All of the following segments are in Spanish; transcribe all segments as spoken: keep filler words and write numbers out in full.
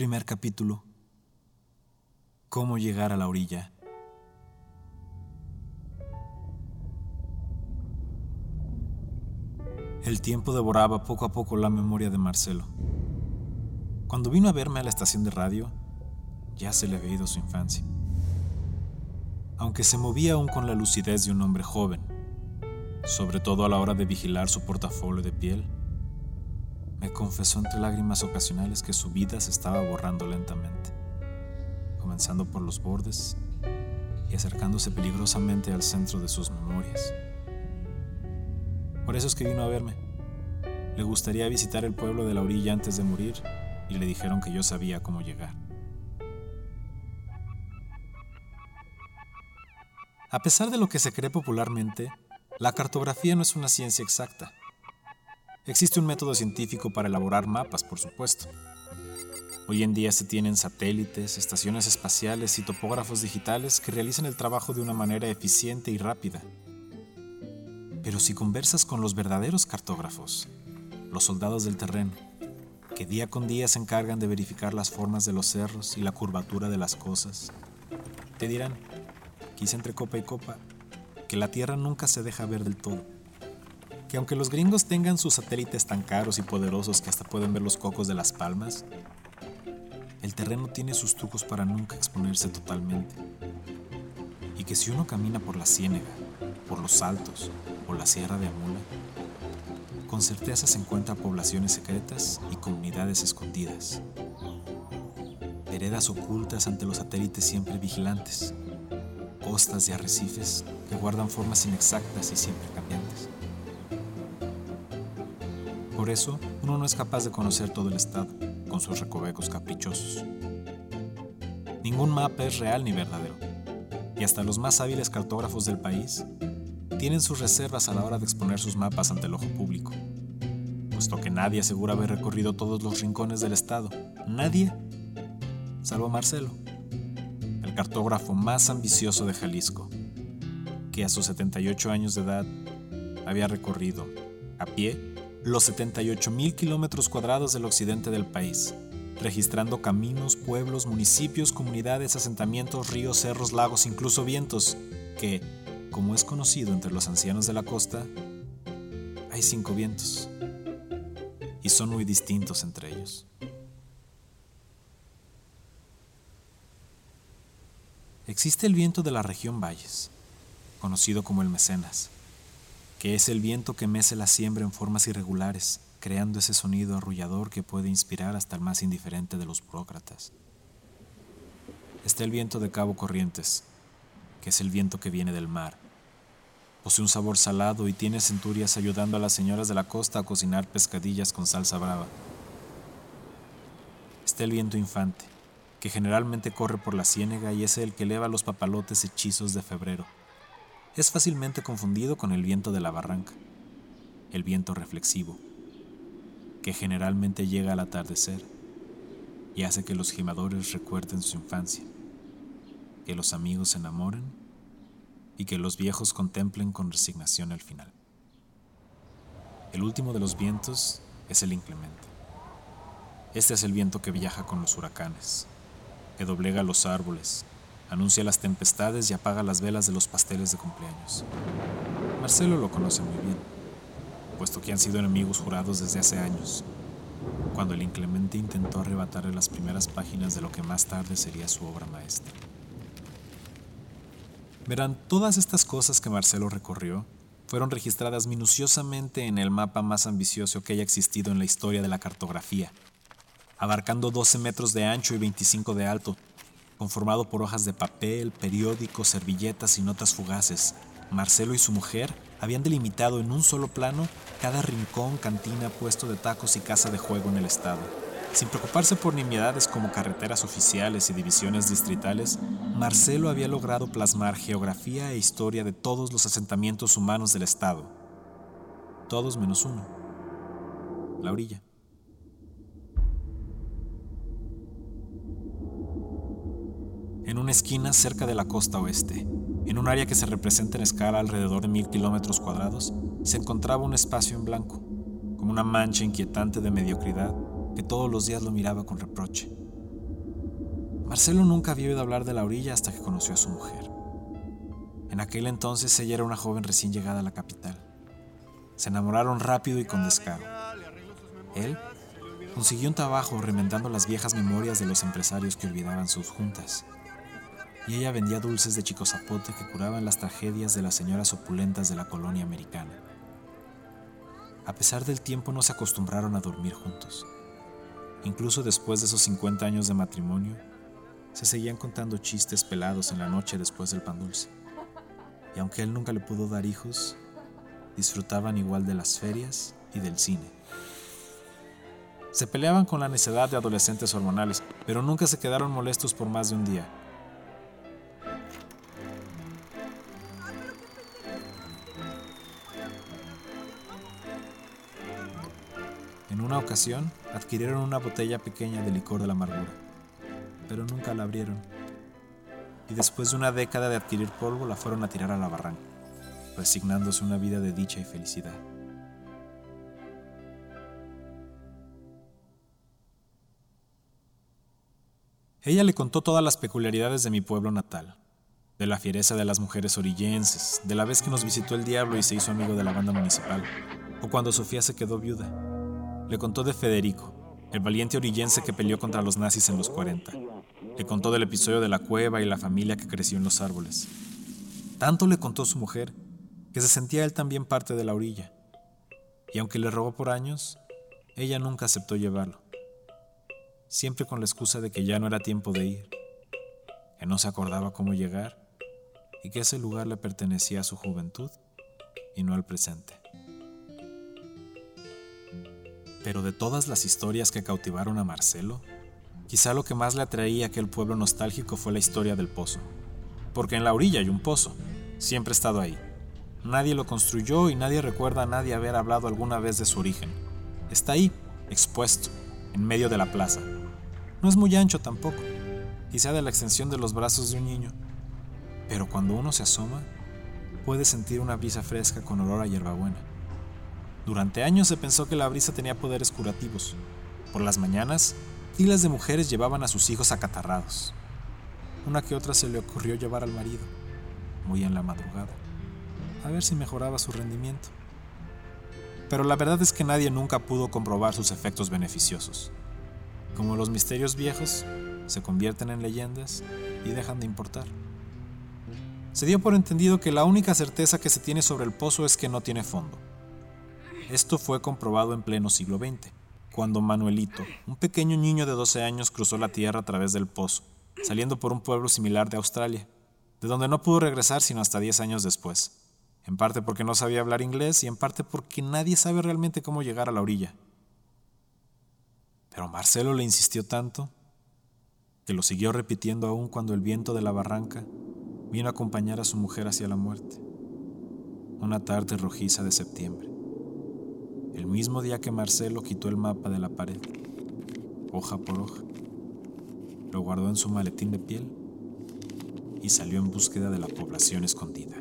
Primer capítulo. ¿Cómo llegar a la orilla? El tiempo devoraba poco a poco la memoria de Marcelo. Cuando vino a verme a la estación de radio, ya se le había ido su infancia. Aunque se movía aún con la lucidez de un hombre joven, sobre todo a la hora de vigilar su portafolio de piel, me confesó entre lágrimas ocasionales que su vida se estaba borrando lentamente, comenzando por los bordes y acercándose peligrosamente al centro de sus memorias. Por eso es que vino a verme. Le gustaría visitar el pueblo de la orilla antes de morir y le dijeron que yo sabía cómo llegar. A pesar de lo que se cree popularmente, la cartografía no es una ciencia exacta. Existe un método científico para elaborar mapas, por supuesto. Hoy en día se tienen satélites, estaciones espaciales y topógrafos digitales que realizan el trabajo de una manera eficiente y rápida. Pero si conversas con los verdaderos cartógrafos, los soldados del terreno, que día con día se encargan de verificar las formas de los cerros y la curvatura de las cosas, te dirán, quizá entre copa y copa, que la Tierra nunca se deja ver del todo. Que aunque los gringos tengan sus satélites tan caros y poderosos que hasta pueden ver los cocos de las palmas, el terreno tiene sus trucos para nunca exponerse totalmente. Y que si uno camina por la ciénega, por los altos o la sierra de Amula, con certeza se encuentra poblaciones secretas y comunidades escondidas. Veredas ocultas ante los satélites siempre vigilantes. Costas y arrecifes que guardan formas inexactas y siempre cambiantes. Por eso, uno no es capaz de conocer todo el estado, con sus recovecos caprichosos. Ningún mapa es real ni verdadero, y hasta los más hábiles cartógrafos del país tienen sus reservas a la hora de exponer sus mapas ante el ojo público, puesto que nadie asegura haber recorrido todos los rincones del estado. Nadie, salvo Marcelo, el cartógrafo más ambicioso de Jalisco, que a sus setenta y ocho años de edad había recorrido, a pie, los setenta y ocho mil kilómetros cuadrados del occidente del país, registrando caminos, pueblos, municipios, comunidades, asentamientos, ríos, cerros, lagos, incluso vientos, que, como es conocido entre los ancianos de la costa, hay cinco vientos, y son muy distintos entre ellos. Existe el viento de la región Valles, conocido como el Mecenas, que es el viento que mece la siembra en formas irregulares, creando ese sonido arrullador que puede inspirar hasta el más indiferente de los burócratas. Está el viento de Cabo Corrientes, que es el viento que viene del mar. Posee un sabor salado y tiene centurias ayudando a las señoras de la costa a cocinar pescadillas con salsa brava. Está el viento infante, que generalmente corre por la ciénega y es el que eleva los papalotes hechizos de febrero. Es fácilmente confundido con el viento de la barranca, el viento reflexivo, que generalmente llega al atardecer y hace que los gimadores recuerden su infancia, que los amigos se enamoren y que los viejos contemplen con resignación el final. El último de los vientos es el inclemente. Este es el viento que viaja con los huracanes, que doblega los árboles, anuncia las tempestades y apaga las velas de los pasteles de cumpleaños. Marcelo lo conoce muy bien, puesto que han sido enemigos jurados desde hace años, cuando el inclemente intentó arrebatarle las primeras páginas de lo que más tarde sería su obra maestra. Verán, todas estas cosas que Marcelo recorrió fueron registradas minuciosamente en el mapa más ambicioso que haya existido en la historia de la cartografía, abarcando doce metros de ancho y veinticinco de alto, conformado por hojas de papel, periódicos, servilletas y notas fugaces. Marcelo y su mujer habían delimitado en un solo plano cada rincón, cantina, puesto de tacos y casa de juego en el estado. Sin preocuparse por nimiedades como carreteras oficiales y divisiones distritales, Marcelo había logrado plasmar geografía e historia de todos los asentamientos humanos del estado. Todos menos uno: la orilla. En una esquina cerca de la costa oeste, en un área que se representa en escala alrededor de mil kilómetros cuadrados, se encontraba un espacio en blanco, como una mancha inquietante de mediocridad que todos los días lo miraba con reproche. Marcelo nunca había oído hablar de la orilla hasta que conoció a su mujer. En aquel entonces ella era una joven recién llegada a la capital. Se enamoraron rápido y con descaro. Él consiguió un trabajo remendando las viejas memorias de los empresarios que olvidaban sus juntas. Y ella vendía dulces de Chico Zapote que curaban las tragedias de las señoras opulentas de la colonia americana. A pesar del tiempo no se acostumbraron a dormir juntos. Incluso después de esos cincuenta años de matrimonio, se seguían contando chistes pelados en la noche después del pan dulce. Y aunque él nunca le pudo dar hijos, disfrutaban igual de las ferias y del cine. Se peleaban con la necedad de adolescentes hormonales, pero nunca se quedaron molestos por más de un día. En una ocasión, adquirieron una botella pequeña de licor de la amargura, pero nunca la abrieron. Y después de una década de adquirir polvo, la fueron a tirar a la barranca, resignándose a una vida de dicha y felicidad. Ella le contó todas las peculiaridades de mi pueblo natal, de la fiereza de las mujeres orillenses, de la vez que nos visitó el diablo y se hizo amigo de la banda municipal, o cuando Sofía se quedó viuda. Le contó de Federico, el valiente orillense que peleó contra los nazis en los cuarenta. Le contó del episodio de la cueva y la familia que creció en los árboles. Tanto le contó su mujer que se sentía él también parte de la orilla. Y aunque le rogó por años, ella nunca aceptó llevarlo. Siempre con la excusa de que ya no era tiempo de ir, que no se acordaba cómo llegar y que ese lugar le pertenecía a su juventud y no al presente. Pero de todas las historias que cautivaron a Marcelo, quizá lo que más le atraía a aquel pueblo nostálgico fue la historia del pozo. Porque en la orilla hay un pozo, siempre ha estado ahí. Nadie lo construyó y nadie recuerda a nadie haber hablado alguna vez de su origen. Está ahí, expuesto, en medio de la plaza. No es muy ancho tampoco, quizá de la extensión de los brazos de un niño. Pero cuando uno se asoma, puede sentir una brisa fresca con olor a hierbabuena. Durante años se pensó que la brisa tenía poderes curativos. Por las mañanas, filas de mujeres llevaban a sus hijos acatarrados. Una que otra se le ocurrió llevar al marido, muy en la madrugada, a ver si mejoraba su rendimiento. Pero la verdad es que nadie nunca pudo comprobar sus efectos beneficiosos. Como los misterios viejos, se convierten en leyendas y dejan de importar. Se dio por entendido que la única certeza que se tiene sobre el pozo es que no tiene fondo. Esto fue comprobado en pleno siglo veinte, cuando Manuelito, un pequeño niño de doce años, cruzó la tierra a través del pozo, saliendo por un pueblo similar de Australia, de donde no pudo regresar sino hasta diez años después, en parte porque no sabía hablar inglés y en parte porque nadie sabe realmente cómo llegar a la orilla. Pero Marcelo le insistió tanto que lo siguió repitiendo aún cuando el viento de la barranca vino a acompañar a su mujer hacia la muerte, una tarde rojiza de septiembre. El mismo día que Marcelo quitó el mapa de la pared, hoja por hoja, lo guardó en su maletín de piel y salió en búsqueda de la población escondida.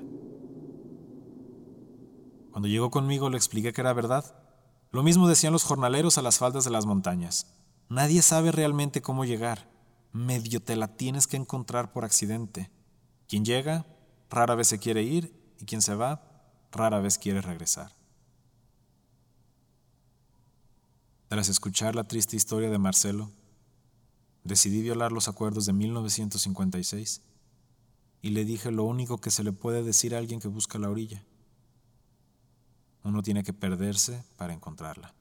Cuando llegó conmigo le expliqué que era verdad. Lo mismo decían los jornaleros a las faldas de las montañas. Nadie sabe realmente cómo llegar. Medio te la tienes que encontrar por accidente. Quien llega, rara vez se quiere ir, y quien se va, rara vez quiere regresar. Tras escuchar la triste historia de Marcelo, decidí violar los acuerdos de mil novecientos cincuenta y seis y le dije lo único que se le puede decir a alguien que busca la orilla. Uno tiene que perderse para encontrarla.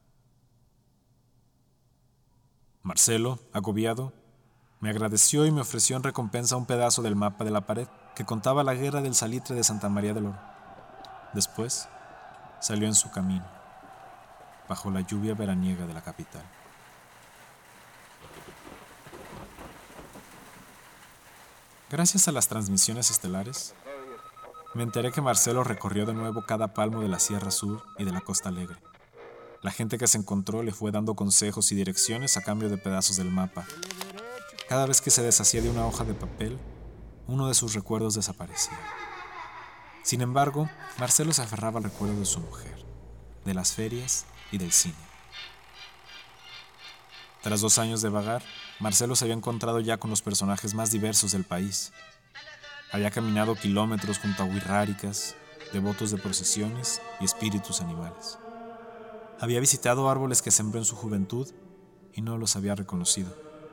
Marcelo, agobiado, me agradeció y me ofreció en recompensa un pedazo del mapa de la pared que contaba la guerra del salitre de Santa María del Oro. Después, salió en su camino, bajo la lluvia veraniega de la capital. Gracias a las transmisiones estelares, me enteré que Marcelo recorrió de nuevo cada palmo de la Sierra Sur y de la Costa Alegre. La gente que se encontró le fue dando consejos y direcciones a cambio de pedazos del mapa. Cada vez que se deshacía de una hoja de papel, uno de sus recuerdos desaparecía. Sin embargo, Marcelo se aferraba al recuerdo de su mujer, de las ferias y del cine. Tras dos años de vagar, Marcelo se había encontrado ya con los personajes más diversos del país. Había caminado kilómetros junto a huirráricas, devotos de procesiones y espíritus animales. Había visitado árboles que sembró en su juventud y no los había reconocido.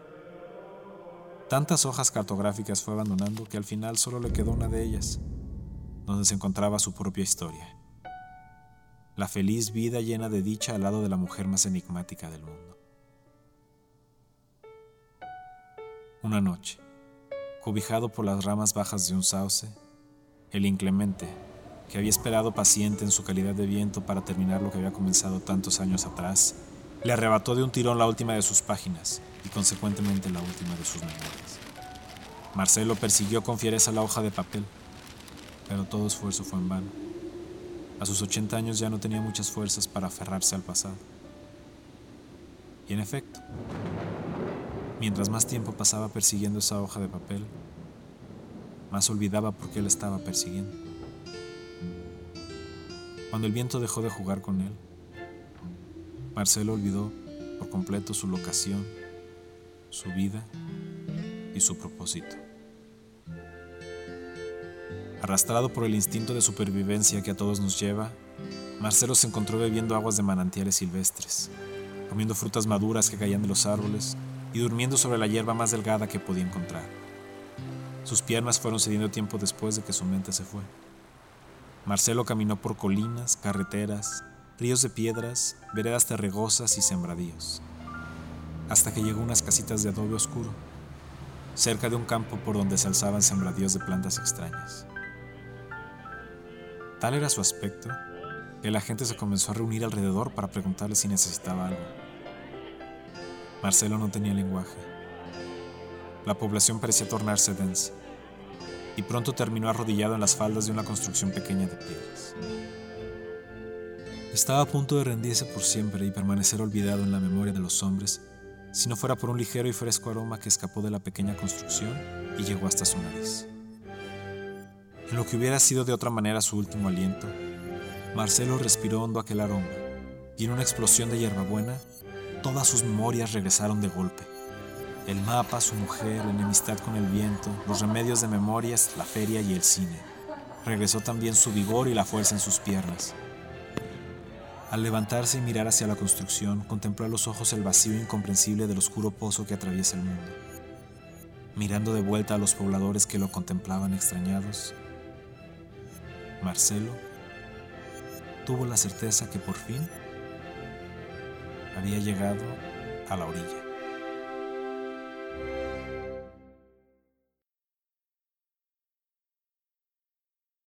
Tantas hojas cartográficas fue abandonando que al final solo le quedó una de ellas, donde se encontraba su propia historia. La feliz vida llena de dicha al lado de la mujer más enigmática del mundo. Una noche, cobijado por las ramas bajas de un sauce, el inclemente, que había esperado paciente en su calidad de viento para terminar lo que había comenzado tantos años atrás, le arrebató de un tirón la última de sus páginas y consecuentemente la última de sus memorias. Marcelo persiguió con fiereza la hoja de papel, pero todo esfuerzo fue en vano. A sus ochenta años ya no tenía muchas fuerzas para aferrarse al pasado. Y en efecto, mientras más tiempo pasaba persiguiendo esa hoja de papel, más olvidaba por qué la estaba persiguiendo. Cuando el viento dejó de jugar con él, Marcelo olvidó por completo su locación, su vida y su propósito. Arrastrado por el instinto de supervivencia que a todos nos lleva, Marcelo se encontró bebiendo aguas de manantiales silvestres, comiendo frutas maduras que caían de los árboles y durmiendo sobre la hierba más delgada que podía encontrar. Sus piernas fueron cediendo tiempo después de que su mente se fue. Marcelo caminó por colinas, carreteras, ríos de piedras, veredas terregosas y sembradíos, hasta que llegó a unas casitas de adobe oscuro, cerca de un campo por donde se alzaban sembradíos de plantas extrañas. Tal era su aspecto que la gente se comenzó a reunir alrededor para preguntarle si necesitaba algo. Marcelo no tenía lenguaje. La población parecía tornarse densa, y pronto terminó arrodillado en las faldas de una construcción pequeña de piedras. Estaba a punto de rendirse por siempre y permanecer olvidado en la memoria de los hombres, si no fuera por un ligero y fresco aroma que escapó de la pequeña construcción y llegó hasta su nariz. En lo que hubiera sido de otra manera su último aliento, Marcelo respiró hondo aquel aroma, y en una explosión de hierbabuena, todas sus memorias regresaron de golpe. El mapa, su mujer, la enemistad con el viento, los remedios de memorias, la feria y el cine. Regresó también su vigor y la fuerza en sus piernas. Al levantarse y mirar hacia la construcción, contempló a los ojos el vacío incomprensible del oscuro pozo que atraviesa el mundo. Mirando de vuelta a los pobladores que lo contemplaban extrañados, Marcelo tuvo la certeza que por fin había llegado a la orilla.